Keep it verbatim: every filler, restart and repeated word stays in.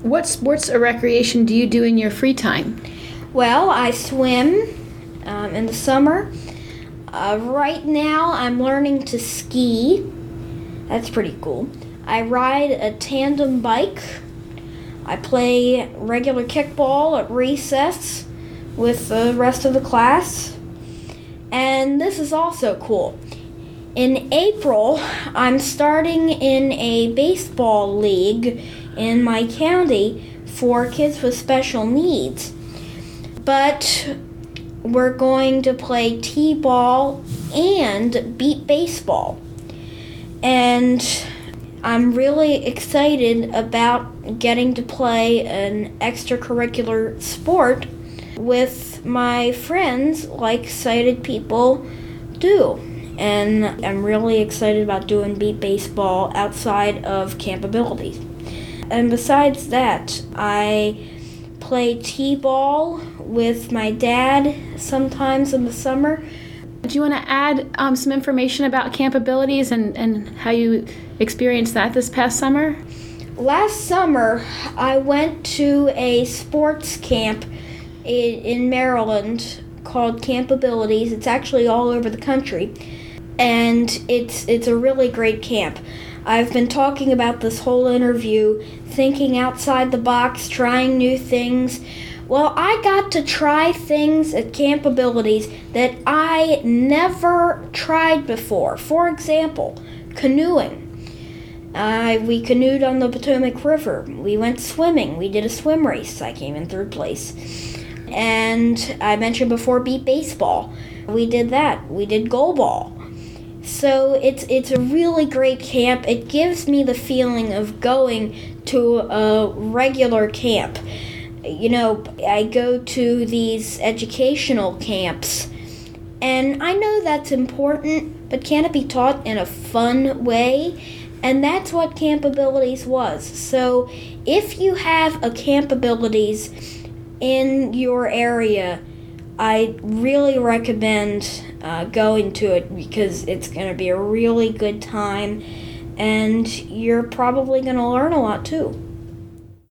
What sports or recreation do you do in your free time? Well, I swim um, in the summer. Uh, right now, I'm learning to ski. That's pretty cool. I ride a tandem bike. I play regular kickball at recess with the rest of the class. And this is also cool. In April, I'm starting in a baseball league in my county for kids with special needs. But we're going to play t-ball and beat baseball. And I'm really excited about getting to play an extracurricular sport with my friends like sighted people do. And I'm really excited about doing beat baseball outside of Camp Abilities. And besides that, I play t-ball with my dad sometimes in the summer. Do you want to add um, some information about Camp Abilities and, and how you experienced that this past summer? Last summer, I went to a sports camp in, in Maryland called Camp Abilities. It's actually all over the country, and it's it's a really great camp. I've been talking about this whole interview, thinking outside the box, trying new things. Well, I got to try things at Camp Abilities that I never tried before. For example, canoeing. Uh, we canoed on the Potomac River. We went swimming. We did a swim race. I came in third place. And I mentioned before beat baseball. We did that. We did goalball. So it's it's a really great camp. It gives me the feeling of going to a regular camp. You know, I go to these educational camps, and I know that's important, but can it be taught in a fun way? And that's what Camp Abilities was. So if you have a Camp Abilities in your area, I really recommend uh, going to it because it's going to be a really good time, and you're probably going to learn a lot too.